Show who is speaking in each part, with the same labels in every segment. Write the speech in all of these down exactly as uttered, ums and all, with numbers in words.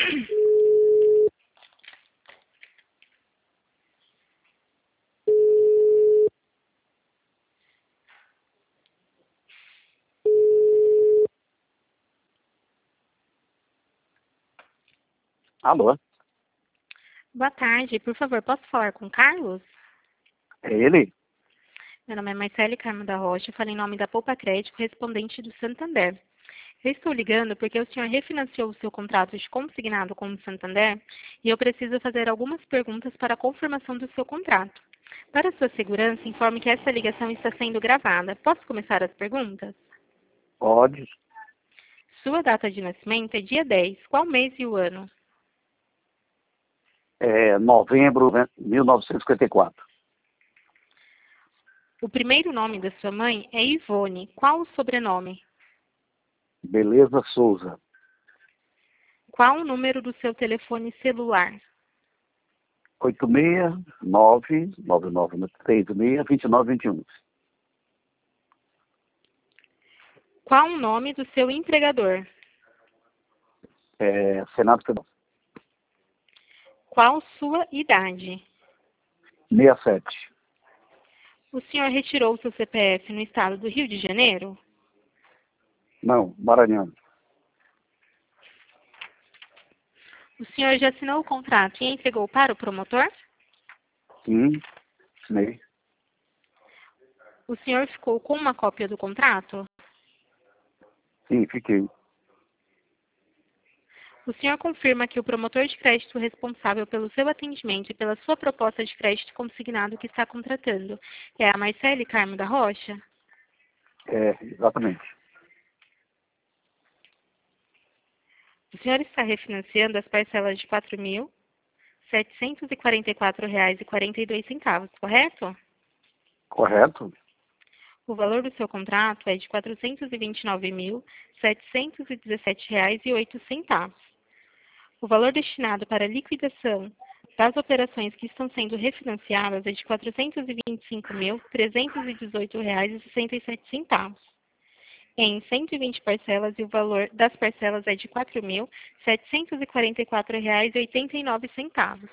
Speaker 1: Alô?
Speaker 2: Boa tarde, por favor, posso falar com o Carlos?
Speaker 1: É ele?
Speaker 2: Meu nome é Marcele Carmo da Rocha, falo em nome da Poupa Crédito, correspondente do Santander. Eu estou ligando porque o senhor refinanciou o seu contrato de consignado com o Santander e eu preciso fazer algumas perguntas para a confirmação do seu contrato. Para sua segurança, informe que essa ligação está sendo gravada. Posso começar as perguntas?
Speaker 1: Pode.
Speaker 2: Sua data de nascimento é dia dez. Qual mês e o ano?
Speaker 1: É novembro de mil novecentos e cinquenta e quatro.
Speaker 2: O primeiro nome da sua mãe é Ivone. Qual o sobrenome?
Speaker 1: Beleza Souza.
Speaker 2: Qual o número do seu telefone celular?
Speaker 1: oito seis nove nove nove três seis dois nove dois um.
Speaker 2: Qual o nome do seu empregador?
Speaker 1: É Senado Federal.
Speaker 2: Qual sua idade?
Speaker 1: sessenta e sete.
Speaker 2: O senhor retirou seu C P F no estado do Rio de Janeiro?
Speaker 1: Não, Maranhão.
Speaker 2: O senhor já assinou o contrato e entregou para o promotor?
Speaker 1: Sim, assinei.
Speaker 2: O senhor ficou com uma cópia do contrato?
Speaker 1: Sim, fiquei.
Speaker 2: O senhor confirma que o promotor de crédito responsável pelo seu atendimento e pela sua proposta de crédito consignado que está contratando é a Marcele Carmo da Rocha?
Speaker 1: É, exatamente.
Speaker 2: O senhor está refinanciando as parcelas de quatro mil setecentos e quarenta e quatro reais e quarenta e dois centavos, correto?
Speaker 1: Correto?
Speaker 2: O valor do seu contrato é de quatrocentos e vinte e nove mil setecentos e dezessete reais e oito centavos. O valor destinado para a liquidação das operações que estão sendo refinanciadas é de quatrocentos e vinte e cinco mil trezentos e dezoito reais e sessenta e sete centavos. Em cento e vinte parcelas e o valor das parcelas é de quatro mil setecentos e quarenta e quatro reais e oitenta e nove centavos.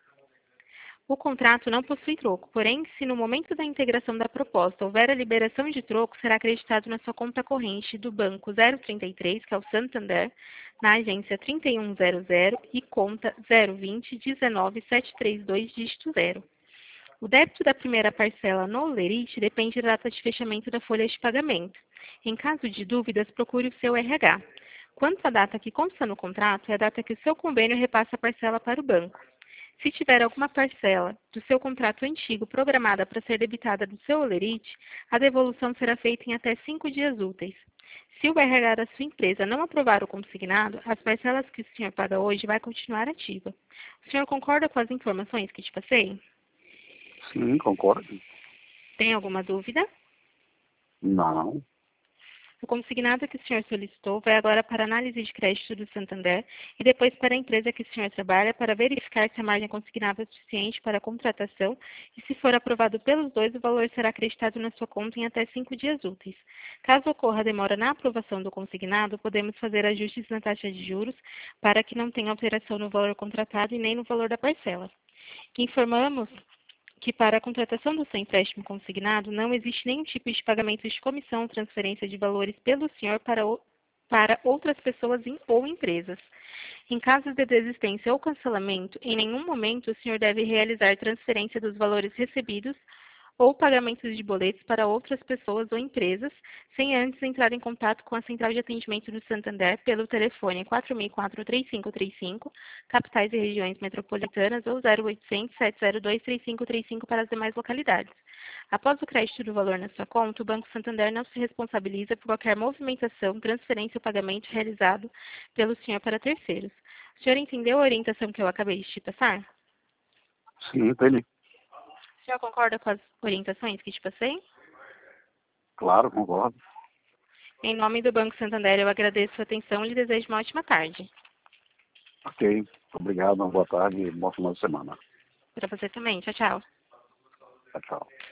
Speaker 2: O contrato não possui troco, porém, se no momento da integração da proposta houver a liberação de troco, será acreditado na sua conta corrente do banco zero trinta e três, que é o Santander, na agência trinta e um zero zero e conta zero vinte dezenove sete três dois, dígito zero. O débito da primeira parcela no lerite depende da data de fechamento da folha de pagamento. Em caso de dúvidas, procure o seu R H. Quanto à data que consta no contrato, é a data que o seu convênio repassa a parcela para o banco. Se tiver alguma parcela do seu contrato antigo programada para ser debitada do seu olerite, a devolução será feita em até cinco dias úteis. Se o R H da sua empresa não aprovar o consignado, as parcelas que o senhor paga hoje vai continuar ativa. O senhor concorda com as informações que te passei?
Speaker 1: Sim, concordo.
Speaker 2: Tem alguma dúvida?
Speaker 1: Não.
Speaker 2: O consignado que o senhor solicitou vai agora para a análise de crédito do Santander e depois para a empresa que o senhor trabalha para verificar se a margem consignada é suficiente para a contratação e, se for aprovado pelos dois, o valor será acreditado na sua conta em até cinco dias úteis. Caso ocorra demora na aprovação do consignado, podemos fazer ajustes na taxa de juros para que não tenha alteração no valor contratado e nem no valor da parcela. Informamos que para a contratação do seu empréstimo consignado não existe nenhum tipo de pagamento de comissão ou transferência de valores pelo senhor para, o, para outras pessoas em, ou empresas. Em caso de desistência ou cancelamento, em nenhum momento o senhor deve realizar transferência dos valores recebidos ou pagamentos de boletos para outras pessoas ou empresas, sem antes entrar em contato com a Central de Atendimento do Santander pelo telefone quatro seis quatro, três cinco três cinco, capitais e regiões metropolitanas, ou zero oitocentos, sete zero dois, três cinco três cinco para as demais localidades. Após o crédito do valor na sua conta, o Banco Santander não se responsabiliza por qualquer movimentação, transferência ou pagamento realizado pelo senhor para terceiros. O senhor entendeu a orientação que eu acabei de te passar?
Speaker 1: Sim, entendi.
Speaker 2: O senhor concorda com as orientações que te passei?
Speaker 1: Claro, concordo.
Speaker 2: Em nome do Banco Santander, eu agradeço a sua atenção e lhe desejo uma ótima tarde.
Speaker 1: Ok. Obrigado, uma boa tarde e bom final de semana.
Speaker 2: Para você também. Tchau, tchau.
Speaker 1: Tchau, tchau.